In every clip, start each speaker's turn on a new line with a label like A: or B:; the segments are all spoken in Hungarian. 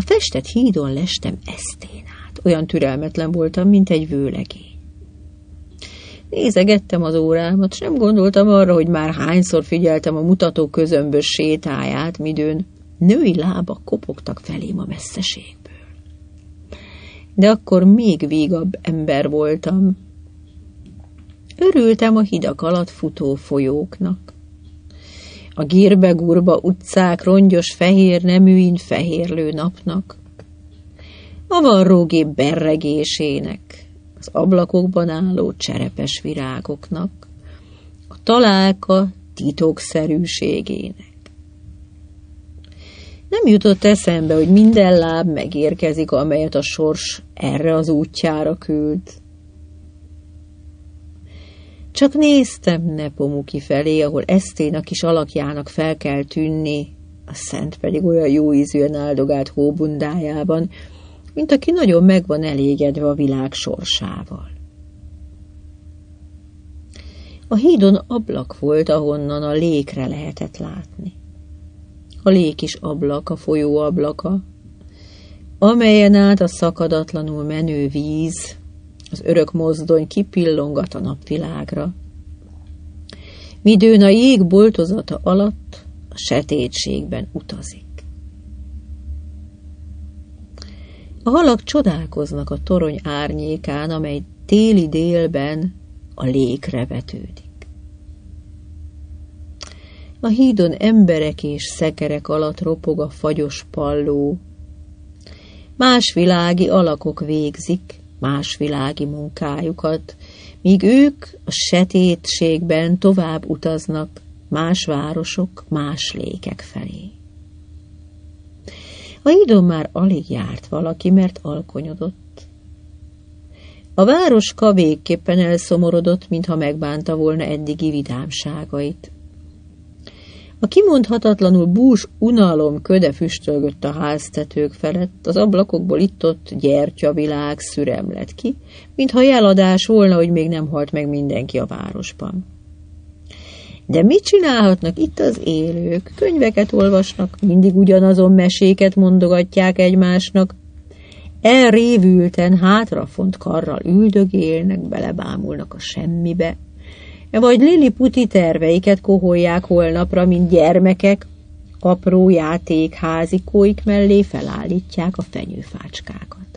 A: festett hídon lestem Eszténát. Olyan türelmetlen voltam, mint egy vőlegény. Nézegettem az órámat, s nem gondoltam arra, hogy már hányszor figyeltem a mutató közömbös sétáját, midőn női lábak kopogtak felém a messzeségből. De akkor még vígabb ember voltam. Örültem a hidak alatt futó folyóknak. A gírbe-gurba utcák rongyos fehér neműin fehérlő napnak. A varrógép berregésének, az ablakokban álló cserepes virágoknak, a találka titokszerűségének. Nem jutott eszembe, hogy minden láb megérkezik, amelyet a sors erre az útjára küld. Csak néztem Nepomuki felé, ahol Eszténa kis alakjának fel kell tűnni, a szent pedig olyan jó ízűen áldogált hóbundájában, mint aki nagyon meg van elégedve a világ sorsával. A hídon ablak volt, ahonnan a lékre lehetett látni. A lék is ablak, a folyó ablaka, amelyen át a szakadatlanul menő víz, az örök mozdony kipillongat a napvilágra. Midőn a jég boltozata alatt a sötétségben utazik. A halak csodálkoznak a torony árnyékán, amely téli délben a lékre vetődik. A hídon emberek és szekerek alatt ropog a fagyos palló. Más világi alakok végzik más világi munkájukat, míg ők a sötétségben tovább utaznak más városok, más lékek felé. A hídon már alig járt valaki, mert alkonyodott. A városka végképpen elszomorodott, mintha megbánta volna eddigi vidámságait. A kimondhatatlanul bús unalom köde füstölgött a háztetők felett, az ablakokból itt-ott gyertyavilág szüremlett ki, mintha jeladás volna, hogy még nem halt meg mindenki a városban. De mit csinálhatnak itt az élők? Könyveket olvasnak, mindig ugyanazon meséket mondogatják egymásnak, elrévülten, hátrafont karral üldögélnek, belebámulnak a semmibe, vagy liliputi terveiket koholják holnapra, mint gyermekek, apró játékházikóik mellé felállítják a fenyőfácskákat.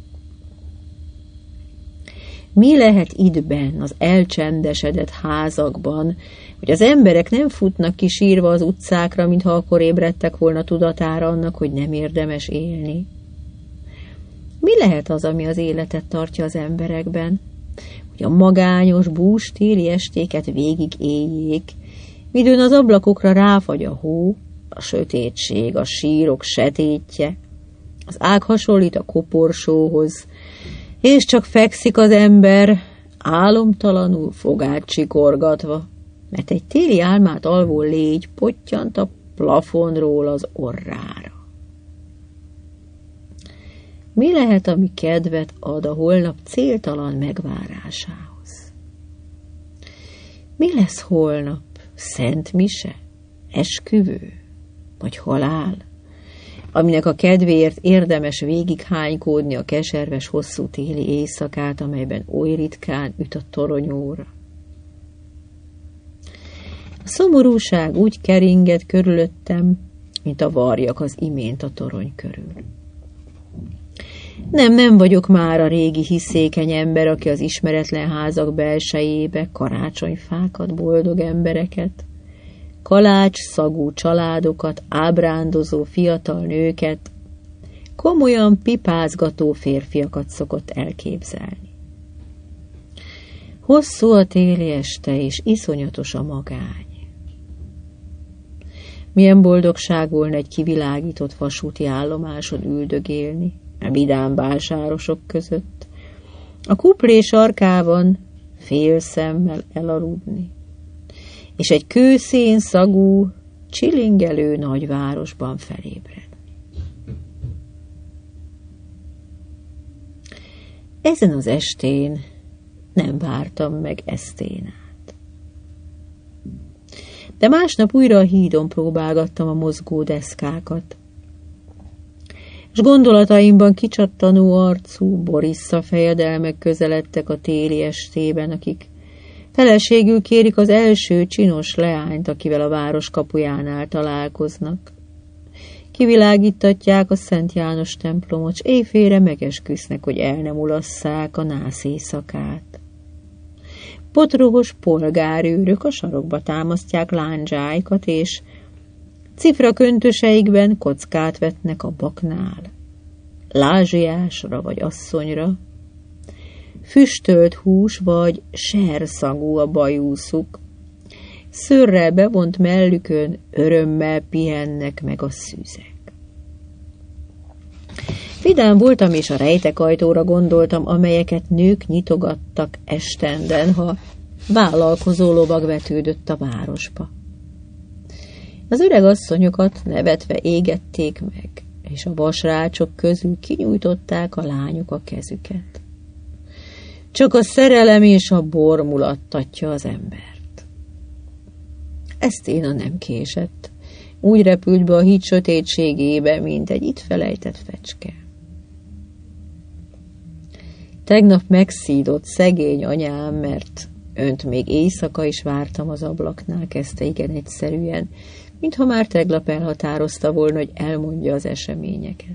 A: Mi lehet itt benn az elcsendesedett házakban, hogy az emberek nem futnak ki sírva az utcákra, mintha akkor ébredtek volna tudatára annak, hogy nem érdemes élni? Mi lehet az, ami az életet tartja az emberekben? Hogy a magányos, bús téli estéket végig éljék, midőn az ablakokra ráfagy a hó, a sötétség, a sírok setétje, az ág hasonlít a koporsóhoz, és csak fekszik az ember, álomtalanul fogát csikorgatva, mert egy téli álmát alvó légy pottyant a plafonról az orrára. Mi lehet, ami kedvet ad a holnap céltalan megvárásához? Mi lesz holnap? Szent mise? Esküvő? Vagy halál? Aminek a kedvéért érdemes végighánykódni a keserves hosszú téli éjszakát, amelyben oly ritkán üt a toronyóra. A szomorúság úgy keringett körülöttem, mint a varjak az imént a torony körül. Nem vagyok már a régi hiszékeny ember, aki az ismeretlen házak belsejébe karácsonyfákat, boldog embereket, kalács szagú családokat, ábrándozó fiatal nőket, komolyan pipázgató férfiakat szokott elképzelni. Hosszú a téli este, és iszonyatos a magány. Milyen boldogság volna egy kivilágított vasúti állomáson üldögélni, a vidám bálsárosok között, a kuplé sarkában fél szemmel elaludni, és egy kőszén szagú, csilingelő nagyvárosban felébredni. Ezen az estén nem vártam meg Eszténát. De másnap újra a hídon próbálgattam a mozgó deszkákat. s gondolataimban kicsattanó arcú Borissa fejedelmek közeledtek a téli estében, akik feleségül kérik az első csinos leányt, akivel a város kapujánál találkoznak. Kivilágítatják a Szent János templomot, s éjfélre megesküsznek, hogy el nem ulasszák a nász éjszakát. Potrohos polgárőrök a sarokba támasztják lándzsáikat, és cifraköntöseikben kockát vetnek a baknál. Lázsiásra vagy asszonyra, füstölt hús vagy serszagú a bajúszuk, szőrrel bevont mellükön örömmel pihennek meg a szűzek. Vidám voltam, és a rejtekajtóra gondoltam, amelyeket nők nyitogattak estenden, ha vállalkozó lovag vetődött a városba. Az öreg asszonyokat nevetve égették meg, és a vasrácsok közül kinyújtották a lányok a kezüket. Csak a szerelem és a bor mulattatja az embert. Eszténa nem késett. Úgy repült be a híd sötétségébe, mint egy itt felejtett fecske. Tegnap megszídott szegény anyám, mert önt még éjszaka is vártam az ablaknál, kezdte igen egyszerűen, mintha már tegnap elhatározta volna, hogy elmondja az eseményeket.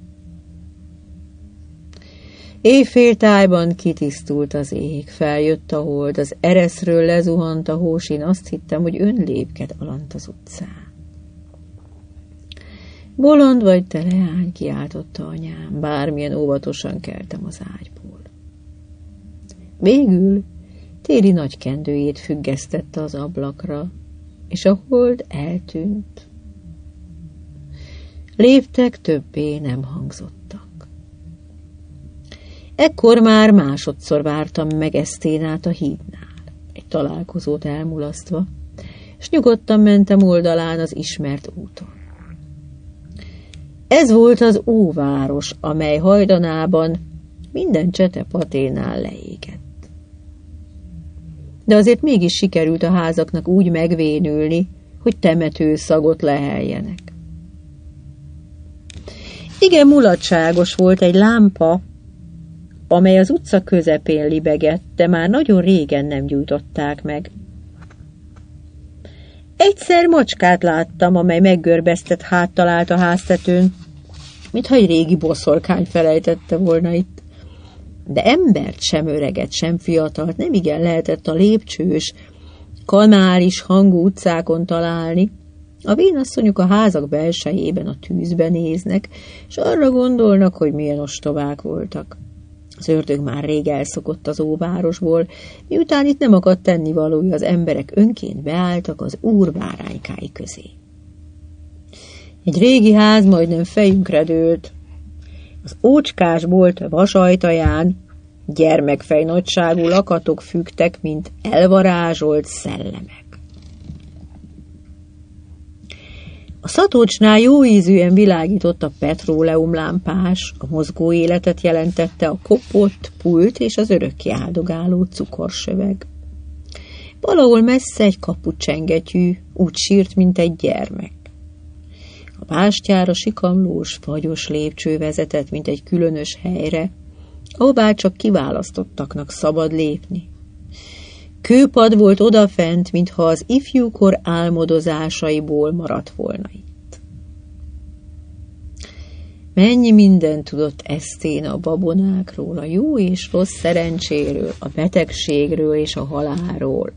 A: Éjféltájban kitisztult az ég, feljött a hold, az ereszről lezuhant a hós, én azt hittem, hogy ön lépked alant az utcán. Bolond vagy te, leány, kiáltotta anyám, bármilyen óvatosan keltem az ágyból. Végül téli nagykendőjét függesztette az ablakra, és a hold eltűnt. Léptek többé nem hangzottak. Ekkor már másodszor vártam meg Eszténát a hídnál, egy találkozót elmulasztva, és nyugodtan mentem oldalán az ismert úton. Ez volt az óváros, amely hajdanában minden csetepaténál leégett. De azért mégis sikerült a házaknak úgy megvénülni, hogy temető szagot leheljenek. Igen mulatságos volt egy lámpa, amely az utca közepén libegett, de már nagyon régen nem gyújtották meg. Egyszer macskát láttam, amely meggörbesztett háttal állt a háztetőn, mintha egy régi boszorkány felejtette volna itt. De embert, sem öreget, sem fiatalt nem igen lehetett a lépcsős, kanális hangú utcákon találni. A vénasszonyok a házak belsejében a tűzbe néznek, és arra gondolnak, hogy milyen ostobák voltak. Az ördög már rég elszokott az óvárosból, miután itt nem akadt tennivalója, az emberek önként beálltak az úr báránykái közé. Egy régi ház majdnem fejünkre dőlt. Az ócskás bolt vasajtaján gyermekfej nagyságú lakatok függtek, mint elvarázsolt szellemek. A szatócsnál jó ízűen világított a petróleumlámpás, a mozgó életet jelentette a kopott pult és az örökké áldogáló cukorsöveg. Valahol messze egy kapucsengetyű úgy sírt, mint egy gyermek. A bástyára sikamlós, fagyos lépcső vezetett, mint egy különös helyre, ahová csak kiválasztottaknak szabad lépni. Kőpad volt odafent, mintha az ifjúkor álmodozásaiból maradt volna itt. Mennyi mindent tudott Eszténa a babonákról, a jó és rossz szerencséről, a betegségről és a halálról.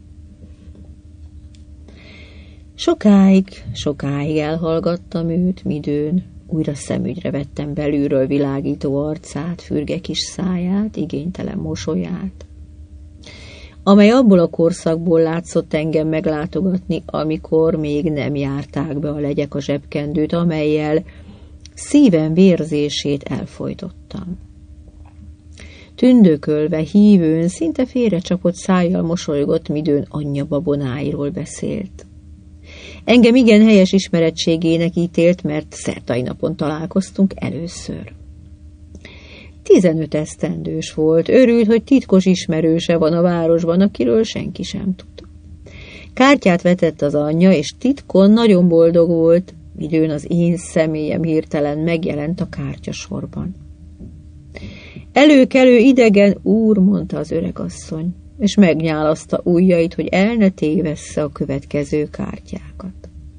A: Sokáig elhallgattam őt, midőn újra szemügyre vettem belülről világító arcát, fürge kis száját, igénytelen mosolyát, amely abból a korszakból látszott engem meglátogatni, amikor még nem járták be a legyek a zsebkendőt, amellyel szívem vérzését elfojtottam. Tündökölve, hívőn, szinte félrecsapott szájjal mosolygott, midőn anyja babonáiról beszélt. Engem igen helyes ismerettségének ítélt, mert szertai napon találkoztunk először. 15 esztendős volt, örült, hogy titkos ismerőse van a városban, akiről senki sem tud. Kártyát vetett az anyja, és titkon nagyon boldog volt, Időn az én személyem hirtelen megjelent a kártyasorban. Előkelő idegen úr, mondta az öregasszony, és megnyálaszta ujjait, hogy el ne tévessze a következő kártyákat.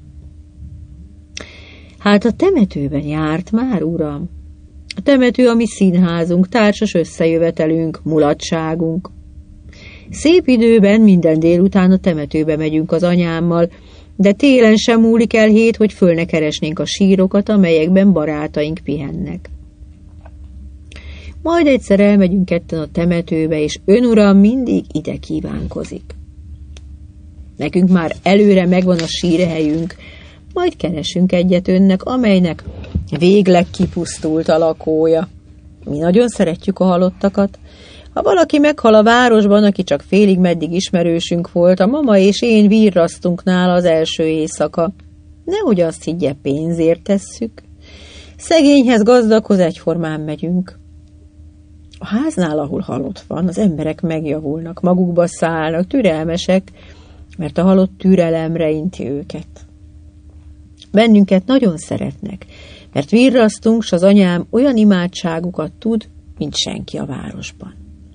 A: Hát a temetőben járt már, uram. A temető a mi színházunk, társas összejövetelünk, mulatságunk. Szép időben minden délután a temetőbe megyünk az anyámmal, de télen sem múlik el hét, hogy föl ne keresnénk a sírokat, amelyekben barátaink pihennek. Majd egyszer elmegyünk ketten a temetőbe, és ön, uram, mindig ide kívánkozik. Nekünk már előre megvan a sírhelyünk, majd keresünk egyet önnek, amelynek végleg kipusztult a lakója. Mi nagyon szeretjük a halottakat. Ha valaki meghal a városban, aki csak félig meddig ismerősünk volt, a mama és én virrasztunk nála az első éjszaka. Nehogy azt higgye, pénzért tesszük. Szegényhez, gazdaghoz egyformán megyünk. A háznál, ahol halott van, az emberek megjavulnak, magukba szállnak, türelmesek, mert a halott türelemre inti őket. Bennünket nagyon szeretnek, mert virrasztunk, s az anyám olyan imádságokat tud, mint senki a városban.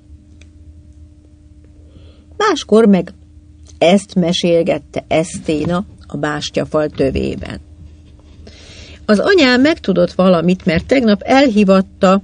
A: Máskor meg ezt mesélgette Eszténa a bástyafal tövében. Az anyám megtudott valamit, mert tegnap elhívatta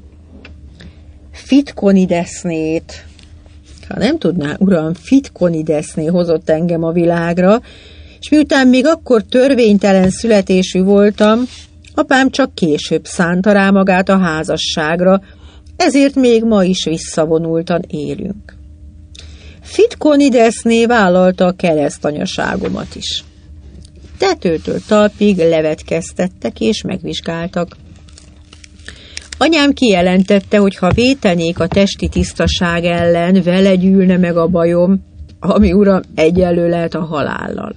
A: Fitkonidesznét. Ha nem tudná, uram, Fitkonideszné hozott engem a világra, és miután még akkor törvénytelen születésű voltam, apám csak később szánta rá magát a házasságra, ezért még ma is visszavonultan élünk. Fitkonideszné vállalta a keresztanyaságomat is. Tetőtől talpig levetkeztettek és megvizsgáltak. Anyám kijelentette, hogy ha vétenék a testi tisztaság ellen, vele gyűlne meg a bajom, ami, uram, egyenlő lehet a halállal.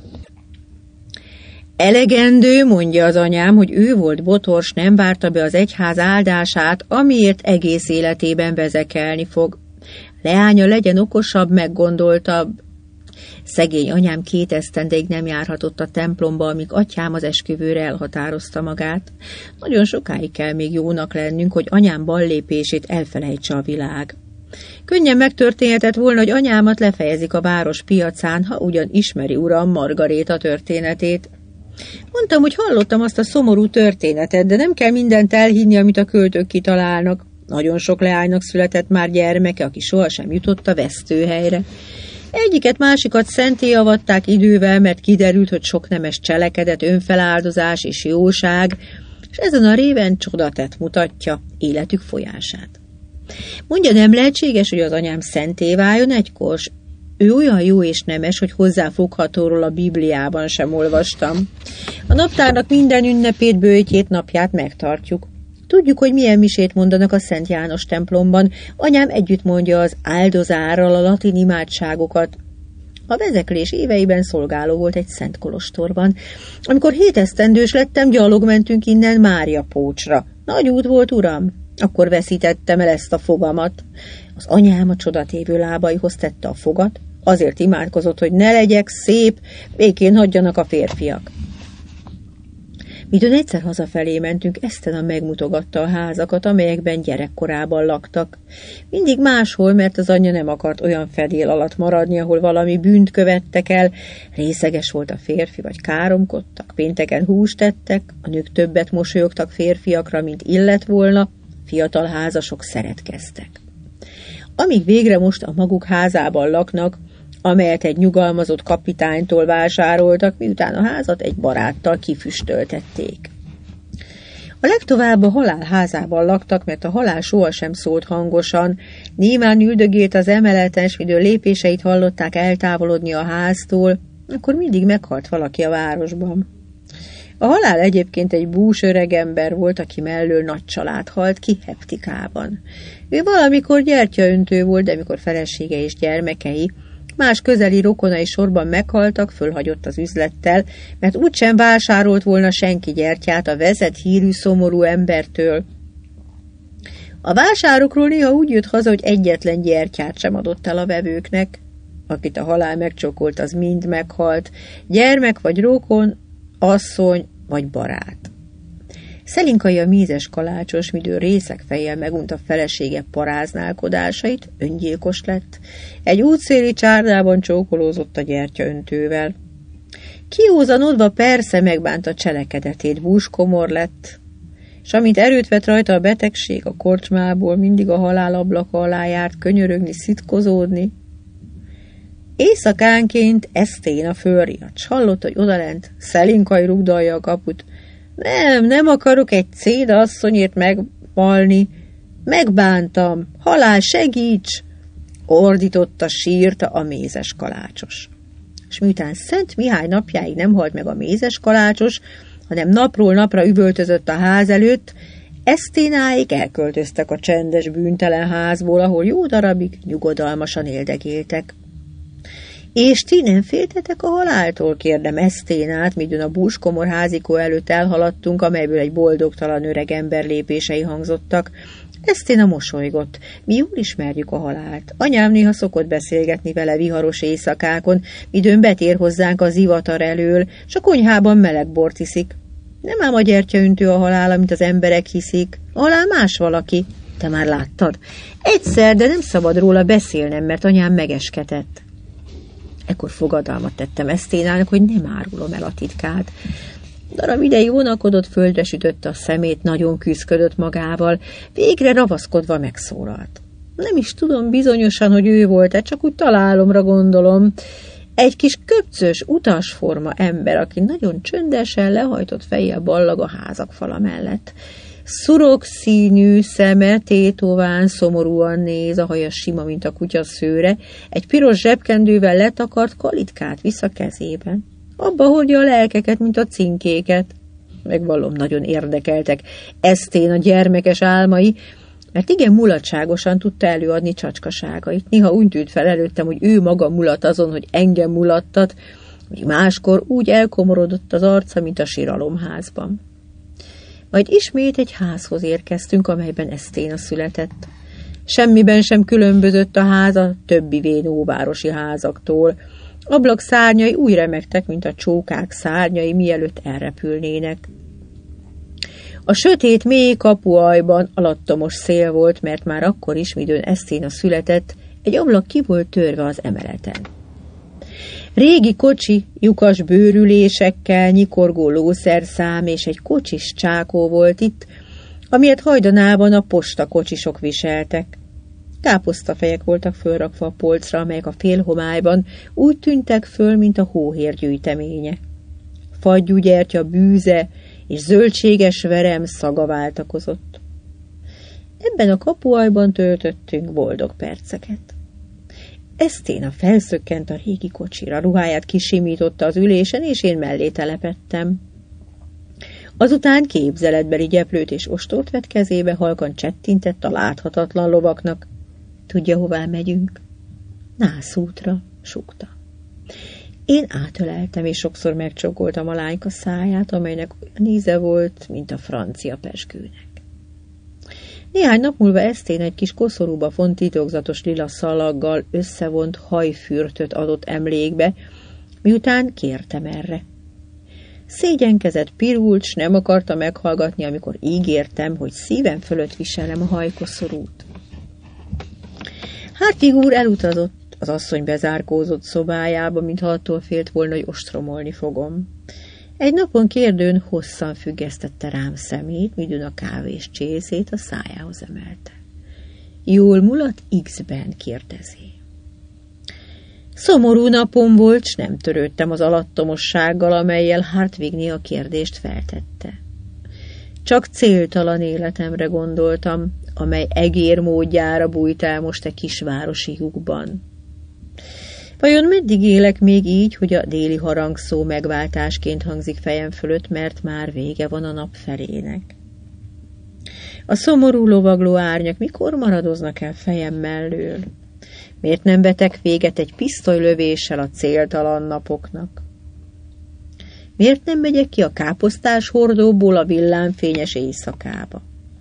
A: Elegendő, mondja az anyám, hogy ő volt botors, nem várta be az egyház áldását, amiért egész életében vezekelni fog. Leánya legyen okosabb, meggondoltabb. Szegény anyám 2 esztendeig nem járhatott a templomba, amíg atyám az esküvőre elhatározta magát. Nagyon sokáig kell még jónak lennünk, hogy anyám ballépését elfelejtse a világ. Könnyen megtörténhetett volna, hogy anyámat lefejezik a város piacán, ha ugyan ismeri, uram, Margaréta történetét. Mondtam, hogy hallottam azt a szomorú történetet, de nem kell mindent elhinni, amit a költők kitalálnak. Nagyon sok leánynak született már gyermeke, aki sohasem jutott a vesztőhelyre. Egyiket másikat szentté avatták idővel, mert kiderült, hogy sok nemes cselekedet, önfeláldozás és jóság, és ezen a réven csodatett mutatja életük folyását. Mondja, nem lehetséges, hogy az anyám szentté váljon egykor? Ő olyan jó és nemes, hogy hozzáfoghatóról a Bibliában sem olvastam. A naptárnak minden ünnepét, böjtjét, napját megtartjuk. Tudjuk, hogy milyen misét mondanak a Szent János templomban. Anyám együtt mondja az áldozárral a latin imádságokat. A vezeklés éveiben szolgáló volt egy szent kolostorban. Amikor 7 esztendős lettem, gyalog mentünk innen Mária Pócsra. Nagy út volt, uram. Akkor veszítettem el ezt a fogamat. Az anyám a csodatévő lábaihoz tette a fogat, azért imádkozott, hogy ne legyek szép, békén hagyjanak a férfiak. Midőn egyszer hazafelé mentünk, Esztena megmutogatta a házakat, amelyekben gyerekkorában laktak. Mindig máshol, mert az anyja nem akart olyan fedél alatt maradni, ahol valami bűnt követtek el. Részeges volt a férfi, vagy káromkodtak, pénteken húst tettek, a nők többet mosolyogtak férfiakra, mint illet volna, fiatal házasok szeretkeztek. Amíg végre most a maguk házában laknak, amelyet egy nyugalmazott kapitánytól vásároltak, miután a házat egy baráttal kifüstöltették. A legtovább a halál házában laktak, mert a halál sohasem szólt hangosan, némán üldögélt az emeleten, s midőn lépéseit hallották eltávolodni a háztól, akkor mindig meghalt valaki a városban. A halál egyébként egy bús öregember volt, aki mellől nagy család halt ki Heptikában. Ő valamikor gyertyaöntő volt, de mikor felesége és gyermekei más közeli rokonai sorban meghaltak, fölhagyott az üzlettel, mert úgysem vásárolt volna senki gyertyát a vezet hírű szomorú embertől. A vásárokról néha úgy jött haza, hogy egyetlen gyertyát sem adott el a vevőknek. Akit a halál megcsókolt, az mind meghalt. Gyermek vagy rokon, asszony, vagy barát. Szelinkai a mézes kalácsos, midő részek fejjel megunta felesége paráználkodásait, öngyilkos lett, egy útszéli csárdában csókolózott a gyertyaöntővel. Kiózanodva persze megbánta cselekedetét, búskomor lett, és amint erőt vett rajta a betegség, a korcsmából mindig a halál ablaka alá járt könyörögni, szitkozódni. Éjszakánként Eszténa fölriadt, s hallott, hogy odalent Szelinkai rugdalja a kaput. Nem akarok egy céda asszonyért meghalni. Megbántam, halál, segíts! Ordította, sírta a mézes kalácsos. És miután Szent Mihály napjáig nem halt meg a mézes kalácsos, hanem napról napra üvöltözött a ház előtt, Eszténáig elköltöztek a csendes, bűntelen házból, ahol jó darabig nyugodalmasan éldegéltek. És ti nem féltetek a haláltól? Kérdem Eszténát, midőn a búskomor házikó előtt elhaladtunk, amelyből egy boldogtalan öreg ember lépései hangzottak. Eszténa mosolygott. Mi jól ismerjük a halált. Anyám néha szokott beszélgetni vele viharos éjszakákon, midőn betér hozzánk a zivatar elől, s a konyhában meleg bort iszik. Nem ám a gyertyaöntő a halál, amit az emberek hiszik. A halál más valaki. Te már láttad? Egyszer, de nem szabad róla beszélnem, mert anyám megesketett. Ekkor fogadalmat tettem Eszténának, hogy nem árulom el a titkát. Darab ideig vonakodott, földre sütötte a szemét, nagyon küszködött magával, végre ravaszkodva megszólalt. Nem is tudom bizonyosan, hogy ő volt-e, csak úgy találomra gondolom. Egy kis köpcös, utasforma ember, aki nagyon csöndesen lehajtott fejjel ballag a házak fala mellett. Szurok színű szeme tétován szomorúan néz, a haja sima, mint a kutya szőre, egy piros zsebkendővel letakart kalitkát visz a kezében. Abba hordja a lelkeket, mint a cinkéket. Megvallom, nagyon érdekeltek Esztén a gyermekes álmai, mert igen mulatságosan tudta előadni csacskaságait. Néha úgy tűnt fel előttem, hogy ő maga mulat azon, hogy engem mulattat, míg máskor úgy elkomorodott az arca, mint a síralomházban. Majd ismét egy házhoz érkeztünk, amelyben Eszténa született. Semmiben sem különbözött a ház a többi vénóvárosi házaktól. Ablak szárnyai úgy remegtek, mint a csókák szárnyai, mielőtt elrepülnének. A sötét mély kapuajban alattomos szél volt, mert már akkor is, midőn Eszténa született, egy ablak ki volt törve az emeleten. Régi kocsi, lyukas bőrülésekkel, nyikorgó lószerszám és egy kocsis csákó volt itt, amilyet hajdanában a postakocsisok viseltek. Káposztafejek voltak fölrakva a polcra, amelyek a félhomályban úgy tűntek föl, mint a hóhér gyűjteménye. Fagyú gyertya bűze és zöldséges verem szaga váltakozott. Ebben a kapuajban töltöttünk boldog perceket. Eszténa felszökkent a régi kocsira, ruháját kisimította az ülésen, és én mellé telepettem. Azután képzeletbeli gyeplőt és ostort vett kezébe, halkan csettintett a láthatatlan lovaknak. Tudja, hová megyünk? Nászútra, sukta. Én átöleltem, és sokszor megcsókoltam a lányka száját, amelynek olyan íze volt, mint a francia pezsgőnek. Néhány nap múlva Esztén egy kis koszorúba font titokzatos lila szalaggal összevont hajfürtöt adott emlékbe, miután kértem erre. Szégyenkezett, pirult, s nem akarta meghallgatni, amikor ígértem, hogy szívem fölött viselem a hajkoszorút. Hartwig úr elutazott, az asszony bezárkózott szobájába, mintha attól félt volna, hogy ostromolni fogom. Egy napon kérdőn hosszan függesztette rám szemét, midőn a kávés csészét a szájához emelte. Jól mulat X-ben, kérdezi. Szomorú napom volt, s nem törődtem az alattomossággal, amellyel Hartwigné a kérdést feltette. Csak céltalan életemre gondoltam, amely egér módjára bújt el most egy kisvárosi lyukban. Vajon meddig élek még így, hogy a déli harangszó megváltásként hangzik fejem fölött, mert már vége van a nap felének? A szomorú lovagló árnyak mikor maradoznak el fejem mellől? Miért nem vetek véget egy pisztolylövéssel a céltalan napoknak? Miért nem megyek ki a káposztás hordóból a villámfényes éjszakába?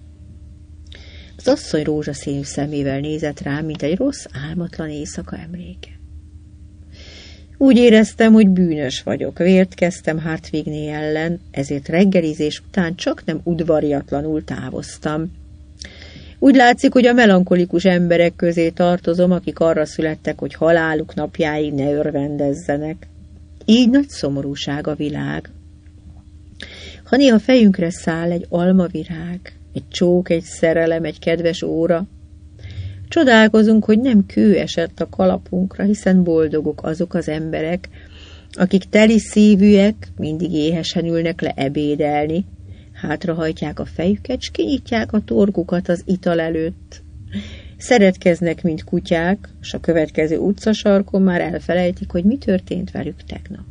A: Az asszony rózsaszínű szemével nézett rám, mint egy rossz, álmatlan éjszaka emléke. Úgy éreztem, hogy bűnös vagyok, vért kezdtem Hartwigné ellen, ezért reggelizés után csaknem udvariatlanul távoztam. Úgy látszik, hogy a melankolikus emberek közé tartozom, akik arra születtek, hogy haláluk napjáig ne örvendezzenek. Így nagy szomorúság a világ. Ha néha fejünkre száll egy almavirág, egy csók, egy szerelem, egy kedves óra, csodálkozunk, hogy nem kő esett a kalapunkra, hiszen boldogok azok az emberek, akik teli szívűek, mindig éhesen ülnek le ebédelni, hátrahajtják a fejüket, s kinyitják a torkukat az ital előtt. Szeretkeznek, mint kutyák, s a következő utcasarkon már elfelejtik, hogy mi történt velük tegnap.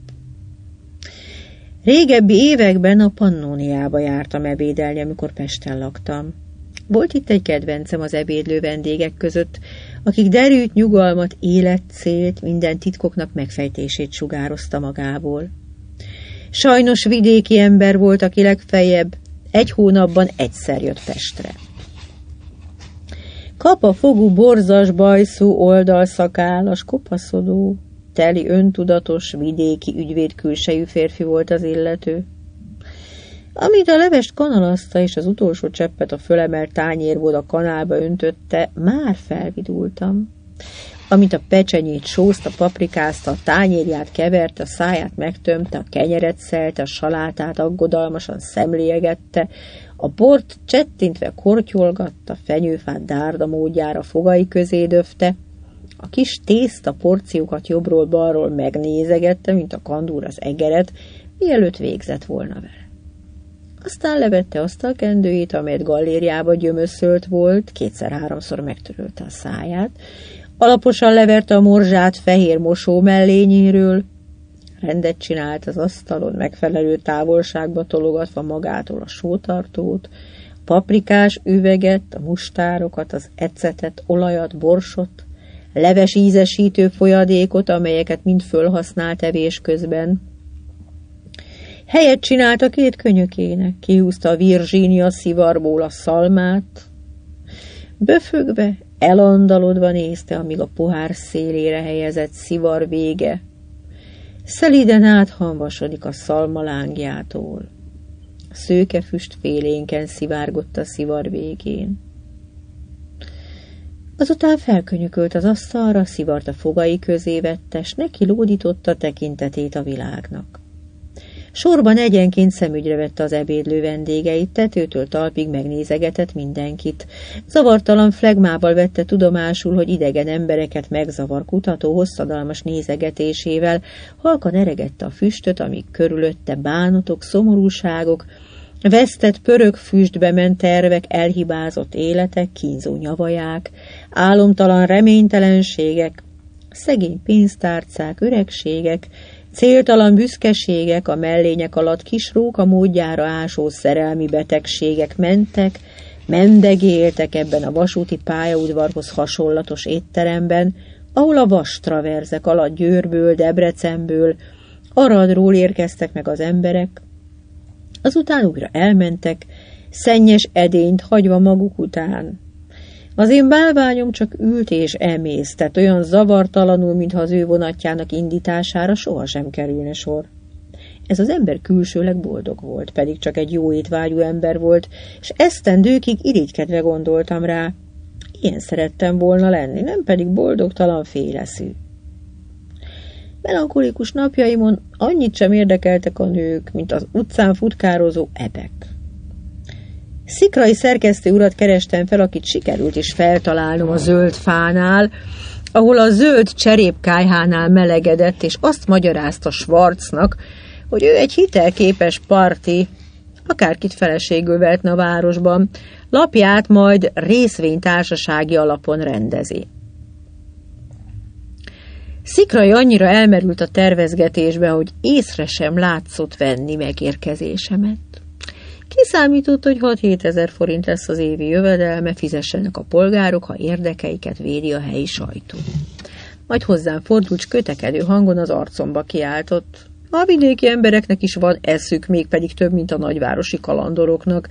A: Régebbi években a Pannóniába jártam ebédelni, amikor Pesten laktam. Volt itt egy kedvencem az ebédlő vendégek között, akik derűt, nyugalmat, életcélt, minden titkoknak megfejtését sugározta magából. Sajnos vidéki ember volt, aki legfeljebb egy hónapban egyszer jött Pestre. Kapafogú, borzas, bajszú, oldalszakállas, kopaszodó, teli öntudatos, vidéki ügyvéd külsejű férfi volt az illető. Amint a levest kanalazta és az utolsó cseppet a fölemelt tányérból a kanálba öntötte, már felvidultam. Amint a pecsenyét sózta, paprikázta, a tányérját keverte, a száját megtömte, a kenyeret szelte, a salátát aggodalmasan szemlélegette, a bort csettintve kortyolgatta, fenyőfát dárda módjára fogai közé döfte, a kis tészta porciókat jobbról-balról megnézegette, mint a kandúr az egeret, mielőtt végzett volna vele. Aztán levette asztalkendőjét, amelyet gallériába gyömöszölt volt, kétszer-háromszor megtörölte a száját, alaposan leverte a morzsát fehér mosó mellényéről, rendet csinált az asztalon, megfelelő távolságba tologatva magától a sótartót, a paprikás üveget, a mustárokat, az ecetet, olajat, borsot, leves ízesítő folyadékot, amelyeket mind fölhasznált evés közben. Helyet csinált a két könyökének, kihúzta a Virginia szivarból a szalmát, böfögve, elandalodva nézte, amíg a pohár szélére helyezett szivar vége szelíden áthamvasodik a szalma lángjától. A szőke füst félénken szivárgott a szivar végén. Azután felkönyökölt az asztalra, szivart a fogai közé vette, s neki lódította tekintetét a világnak. Sorban egyenként szemügyre vette az ebédlő vendégeit, tetőtől talpig megnézegetett mindenkit. Zavartalan flegmával vette tudomásul, hogy idegen embereket megzavar kutató hosszadalmas nézegetésével, halkan eregette a füstöt, amíg körülötte bánatok, szomorúságok, vesztett pörög füstbe ment tervek, elhibázott életek, kínzó nyavaják, álomtalan reménytelenségek, szegény pénztárcák, öregségek, céltalan büszkeségek, a mellények alatt kis róka módjára ásó szerelmi betegségek mentek, mendegéltek ebben a vasúti pályaudvarhoz hasonlatos étteremben, ahol a vastraverzek alatt Győrből, Debrecenből, Aradról érkeztek meg az emberek, azután újra elmentek, szennyes edényt hagyva maguk után. Az én bálványom csak ült és emésztett, olyan zavartalanul, mintha az ő vonatjának indítására sohasem kerülne sor. Ez az ember külsőleg boldog volt, pedig csak egy jó étvágyú ember volt, és esztendőkig irigykedve gondoltam rá. Ilyen szerettem volna lenni, nem pedig boldogtalan féleszű. Melankolikus napjaimon annyit sem érdekeltek a nők, mint az utcán futkározó ebek. Szikrai szerkesztő urat kerestem fel, akit sikerült is feltalálnom a zöld fánál, ahol a zöld cserépkályhánál melegedett, és azt magyarázta Schwarznak, hogy ő egy hitelképes parti, akárkit feleségül vehetne a városban, lapját majd részvénytársasági alapon rendezi. Szikrai annyira elmerült a tervezgetésbe, hogy észre sem látszott venni megérkezésemet. Kiszámított, hogy 6-7 ezer forint lesz az évi jövedelme, fizessenek a polgárok, ha érdekeiket védi a helyi sajtó. Majd hozzám fordult, s kötekedő hangon az arcomba kiáltott. A vidéki embereknek is van eszük, mégpedig több, mint a nagyvárosi kalandoroknak.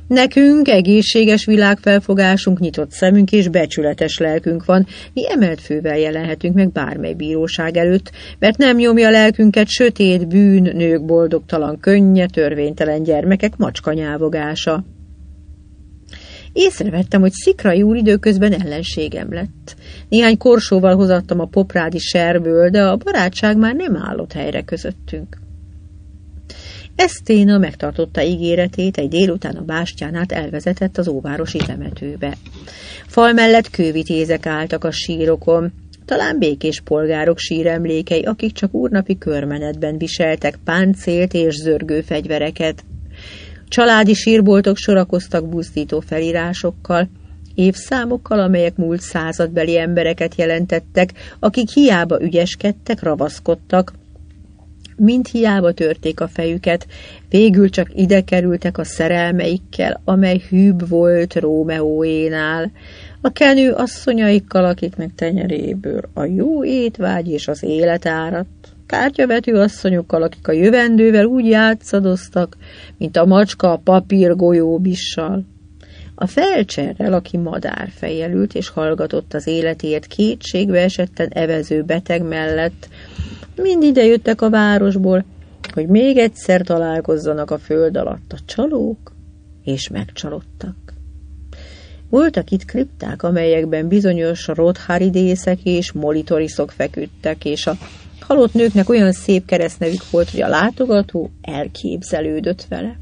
A: Nekünk egészséges világfelfogásunk, nyitott szemünk és becsületes lelkünk van, mi emelt fővel jelenhetünk meg bármely bíróság előtt, mert nem nyomja lelkünket sötét bűn, nők boldogtalan könnye, törvénytelen gyermekek macskanyávogása. Észrevettem, hogy Szikrai úr időközben ellenségem lett. Néhány korsóval hozattam a poprádi serből, de a barátság már nem állott helyre közöttünk. Eszténa megtartotta ígéretét, egy délután a bástyán át elvezetett az óvárosi temetőbe. Fal mellett kővitézek álltak a sírokon, talán békés polgárok síremlékei, akik csak úrnapi körmenetben viseltek páncélt és zörgő fegyvereket. Családi sírboltok sorakoztak buzdító felirásokkal, évszámokkal, amelyek múlt századbeli embereket jelentettek, akik hiába ügyeskedtek, ravaszkodtak, mind hiába törték a fejüket, végül csak ide kerültek a szerelmeikkel, amely hűbb volt Rómeóénál, a kenő asszonyaikkal, akiknek tenyeréből a jó étvágy és az élet áradt, kártyavető asszonyokkal, akik a jövendővel úgy játszadoztak, mint a macska a papír golyóbissal, a felcserrel, aki madárfejjel ült és hallgatott az életért kétségbe esetten evező beteg mellett, mind ide jöttek a városból, hogy még egyszer találkozzanak a föld alatt a csalók, és megcsalódtak. Voltak itt kripták, amelyekben bizonyos rotharidészek és molitoriszok feküdtek, és a halott nőknek olyan szép keresztnevük volt, hogy a látogató elképzelődött vele.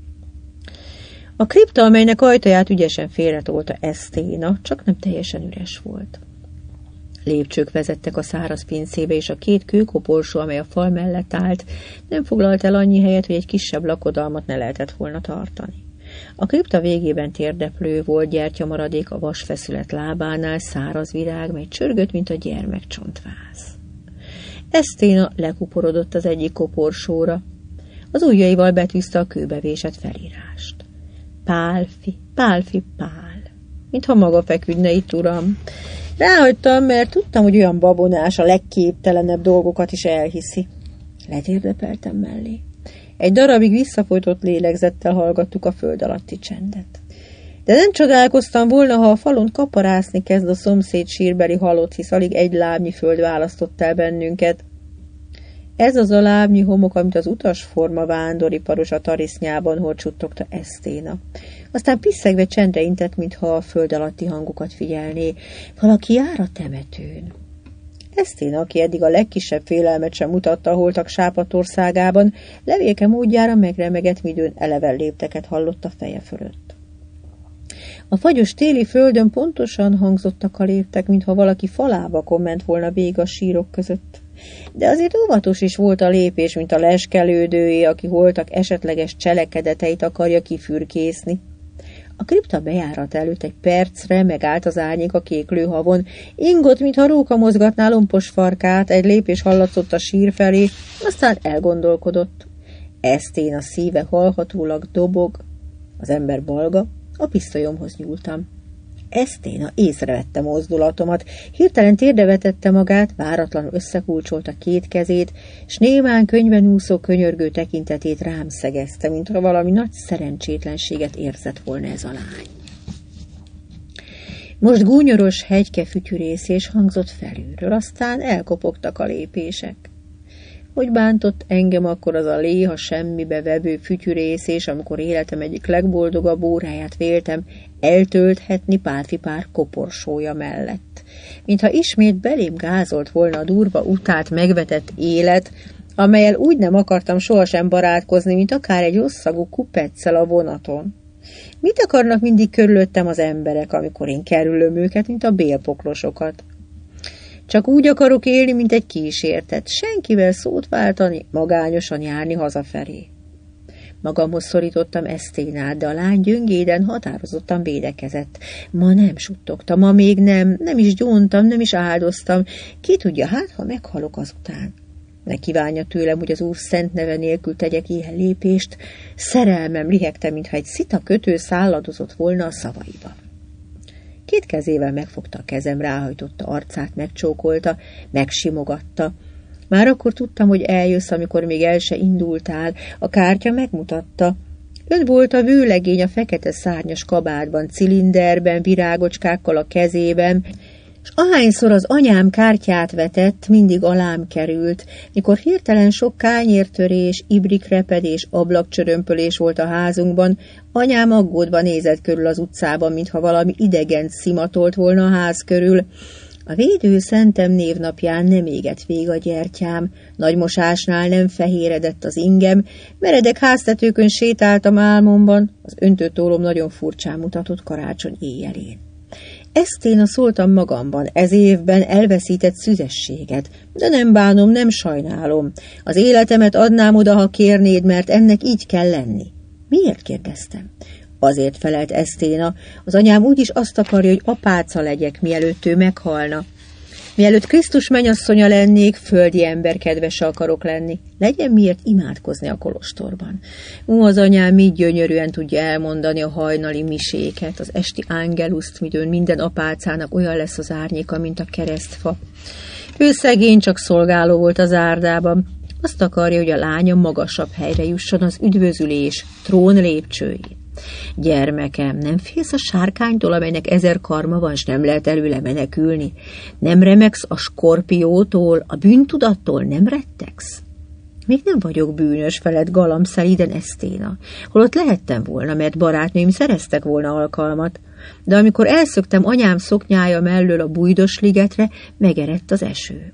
A: A kripta, amelynek ajtaját ügyesen félretolta Eszténa, csak nem teljesen üres volt. Lépcsők vezettek a száraz pincébe, és a két kőkoporsó, amely a fal mellett állt, nem foglalt el annyi helyet, hogy egy kisebb lakodalmat ne lehetett volna tartani. A kripta végében térdeplő volt, gyertyamaradék a vasfeszület lábánál, száraz virág, mely csörgött, mint a gyermekcsontváz. Eszténa lekuporodott az egyik koporsóra. Az ujjaival betűzte a kőbevésett felírást. Pálfi, Pálfi, Pál. Mintha maga feküdne itt, uram. Ráhagytam, mert tudtam, hogy olyan babonás, a legképtelenebb dolgokat is elhiszi. Letérdepeltem mellé. Egy darabig visszafolytott lélegzettel hallgattuk a föld alatti csendet. De nem csodálkoztam volna, ha a falon kaparászni kezd a szomszéd sírbeli halott, hisz alig egy lábnyi föld választott el bennünket. Ez az a lábnyi homok, amit az utasforma vándoriparos a tarisznyában horcsuttogta Eszténa. Aztán piszegve csendre intett, mintha a föld alatti hangokat figyelné. Valaki jár a temetőn. Eszténa, aki eddig a legkisebb félelmet sem mutatta a holtak Sápatországában, levélke módjára megremegett, midőn eleven lépteket hallott a feje fölött. A fagyos téli földön pontosan hangzottak a léptek, mintha valaki falábakon ment volna végig a sírok között. De azért óvatos is volt a lépés, mint a leskelődőé, aki holtak esetleges cselekedeteit akarja kifürkészni. A kripta bejárat előtt egy percre megállt az árnyék a kéklő havon, ingott, mintha róka mozgatná lompos farkát, egy lépés hallatszott a sír felé, aztán elgondolkodott. Eszténa szíve hallhatólag dobog, az ember balga, a pisztolyomhoz nyúltam. Eszténa észrevette mozdulatomat, hirtelen térdre vetette magát, váratlanul összekulcsolta két kezét, s némán könyben úszó könyörgő tekintetét rám szegezte, mintha valami nagy szerencsétlenséget érzett volna ez a lány. Most gúnyoros hegykefütyürészés hangzott felülről, aztán elkopogtak a lépések. Hogy bántott engem akkor az a léha semmibe vevő fütyürészés, amikor életem egyik legboldogabb óráját véltem eltölthetni Pálfi pár koporsója mellett. Mintha ismét belém gázolt volna a durva utált megvetett élet, amellyel úgy nem akartam sohasem barátkozni, mint akár egy rosszagú kupeccel a vonaton. Mit akarnak mindig körülöttem az emberek, amikor én kerülöm őket, mint a bélpoklosokat? Csak úgy akarok élni, mint egy kísértet, senkivel szót váltani, magányosan járni hazafelé. Magamhoz szorítottam Eszténát, de a lány gyöngéden határozottan védekezett. Ma nem suttogtam, ma még nem is gyóntam, nem is áldoztam. Ki tudja, hát, ha meghalok azután. Ne kívánja tőlem, hogy az Úr szent neve nélkül tegyek ilyen lépést. Szerelmem lihegte, mintha egy szita kötő szálladozott volna a szavaiba. Két kezével megfogta a kezem, ráhajtotta arcát, megcsókolta, megsimogatta. Már akkor tudtam, hogy eljössz, amikor még el se indultál. A kártya megmutatta. Ön volt a vőlegény a fekete szárnyas kabátban, cilinderben, virágocskákkal a kezében, és ahányszor az anyám kártyát vetett, mindig alám került, mikor hirtelen sok kányértörés, ibrikrepedés, ablakcsörömpölés volt a házunkban, anyám aggódva nézett körül az utcában, mintha valami idegent szimatolt volna a ház körül. A védő szentem névnapján nem égett vég a gyertyám, nagy mosásnál nem fehéredett az ingem, meredek háztetőkön sétáltam álmomban, az öntőtólom nagyon furcsán mutatott karácsony éjjelén. Eszténa, szóltam magamban, ez évben elveszített szüzességet, de nem bánom, nem sajnálom. Az életemet adnám oda, ha kérnéd, mert ennek így kell lenni. Miért? Kérdeztem. Azért felelt Eszténa, az anyám úgyis azt akarja, hogy apáca legyek, mielőtt ő meghalna. Mielőtt Krisztus mennyasszonya lennék, földi ember kedvese akarok lenni. Legyen miért imádkozni a kolostorban. Az anyám így gyönyörűen tudja elmondani a hajnali miséket, az esti ángeluszt, midőn minden apácának olyan lesz az árnyéka, mint a keresztfa. Ő szegény, csak szolgáló volt az árdában. Azt akarja, hogy a lánya magasabb helyre jusson az üdvözülés trón lépcsőjén. Gyermekem, nem félsz a sárkánytól, amelynek 1000 karma van, s nem lehet előle menekülni? Nem remegsz a skorpiótól, a bűntudattól nem rettegsz? Még nem vagyok bűnös, felett galamszeliden Eszténa, holott lehettem volna, mert barátnőim szereztek volna alkalmat, de amikor elszöktem anyám szoknyája mellől a bújdos ligetre, megerett az eső.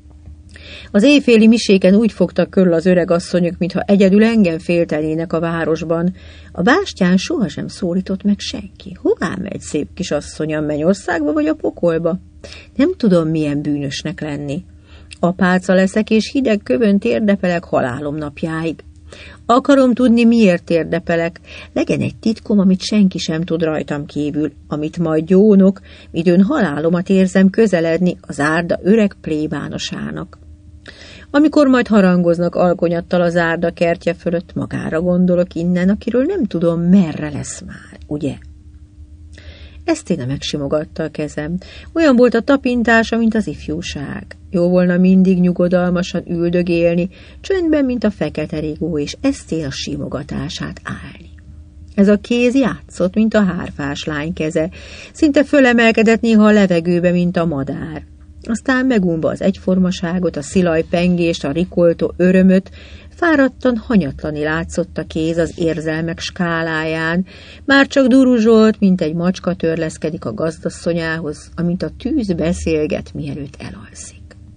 A: Az éjféli miséken úgy fogtak körül az öreg asszonyok, mintha egyedül engem féltenének a városban. A bástyán sohasem szólított meg senki. Hová megy, szép kis asszonyam, Mennyországba vagy a pokolba? Nem tudom, milyen bűnösnek lenni. Apáca leszek, és hideg kövön térdepelek halálom napjáig. Akarom tudni, miért térdepelek. Legyen egy titkom, amit senki sem tud rajtam kívül, amit majd gyónok, midőn halálomat érzem közeledni az árda öreg plébánosának. Amikor majd harangoznak alkonyattal az árda kertje fölött, magára gondolok innen, akiről nem tudom, merre lesz már, ugye? Eszténa megsimogatta a kezem. Olyan volt a tapintása, mint az ifjúság. Jó volna mindig nyugodalmasan üldögélni, csöndben, mint a fekete rigó, és Eszténa simogatását állni. Ez a kéz játszott, mint a hárfás lány keze, szinte fölemelkedett néha a levegőbe, mint a madár. Aztán megunva az egyformaságot, a szilaj pengést, a rikoltó örömöt, fáradtan, hanyatlani látszott a kéz az érzelmek skáláján, már csak duruzsolt, mint egy macska törleszkedik a gazdasszonyához, amint a tűz beszélget, mielőtt elalszik.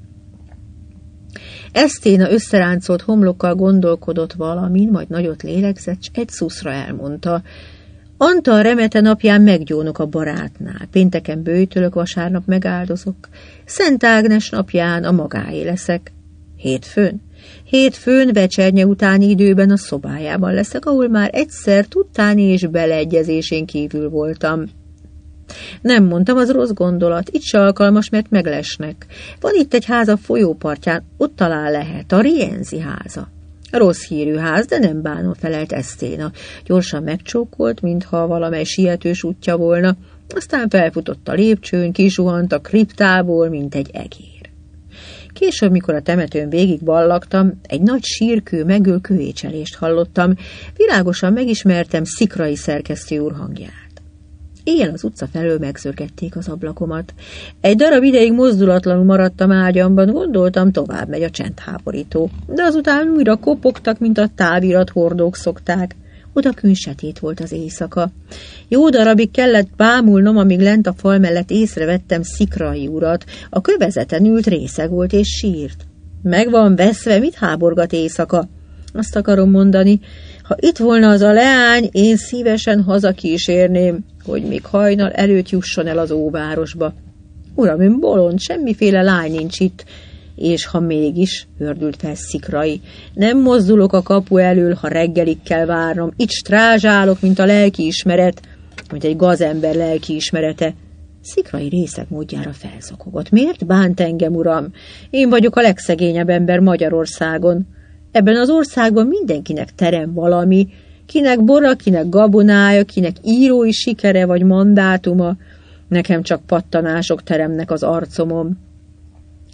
A: Eszténa összeráncolt homlokkal gondolkodott valamin, majd nagyot lélegzett, s egy szuszra elmondta: Antal remete napján meggyónok a barátnál, pénteken böjtölök, vasárnap megáldozok, Szent Ágnes napján a magáé leszek. Hétfőn vecsernye utáni időben a szobájában leszek, ahol már egyszer tudtáni és beleegyezésén kívül voltam. Nem mondtam, az rossz gondolat, itt se alkalmas, mert meglesnek. Van itt egy ház a folyópartján, ott talán lehet, a Rienzi háza. Rossz hírű ház, de nem bánom, felelt Eszténa. Gyorsan megcsókolt, mintha valamely sietős útja volna, aztán felfutott a lépcsőn, kisuhant a kriptából, mint egy egér. Később, mikor a temetőn végig ballagtam, egy nagy sírkő megöl kövécselést hallottam, világosan megismertem Szikrai szerkesztő úr hangját. Éjjel az utca felől megzörgették az ablakomat. Egy darab ideig mozdulatlanul maradtam ágyamban, gondoltam, tovább megy a csendháborító, de azután újra kopogtak, mint a távirat hordók szokták. Odakün sötét volt az éjszaka. Jó darabig kellett bámulnom, amíg lent a fal mellett észrevettem Szikrai urat. A kövezeten ült, részeg volt és sírt. Meg van veszve, mit háborgat éjszaka? Azt akarom mondani, ha itt volna az a leány, én szívesen hazakísérném, hogy még hajnal előtt jusson el az óvárosba. Uram, ön bolond, semmiféle lány nincs itt, és ha mégis, hördült fel Szikrai, nem mozdulok a kapu elől, ha reggelig kell várnom, itt strázsálok, mint a lelkiismeret, mint egy gazember lelkiismerete. Szikrai részeg módjára felszokogott. Miért bánt engem, uram? Én vagyok a legszegényebb ember Magyarországon. Ebben az országban mindenkinek terem valami, kinek bora, kinek gabonája, kinek írói sikere vagy mandátuma, nekem csak pattanások teremnek az arcomon.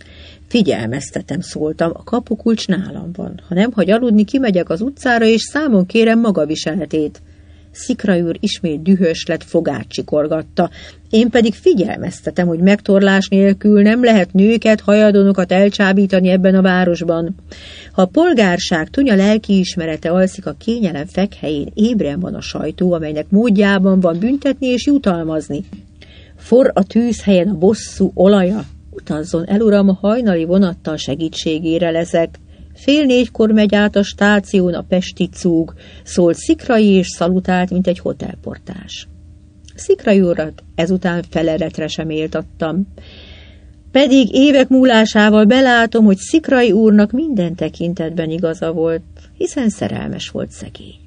A: Figyelmeztetem, szóltam, a kapukulcs nálam van. Ha nem hagy aludni, kimegyek az utcára, és számon kérem maga viseletét. Szikrai úr ismét dühös lett, fogát csikorgatta. Én pedig figyelmeztetem, hogy megtorlás nélkül nem lehet nőket, hajadonokat elcsábítani ebben a városban. Ha a polgárság tunya lelkiismerete alszik a kényelem fekhelyén, ébren van a sajtó, amelynek módjában van büntetni és jutalmazni. Forr a tűzhelyen a bosszú olaja. Utazzon el, uram, a hajnali vonattal segítségére leszek. 3:30 megy át a stáción a pesti cúg, szólt Szikrai és szalutált, mint egy hotelportás. Szikrai urat ezután feleletre sem éltattam. Pedig évek múlásával belátom, hogy Szikrai úrnak minden tekintetben igaza volt, hiszen szerelmes volt szegény.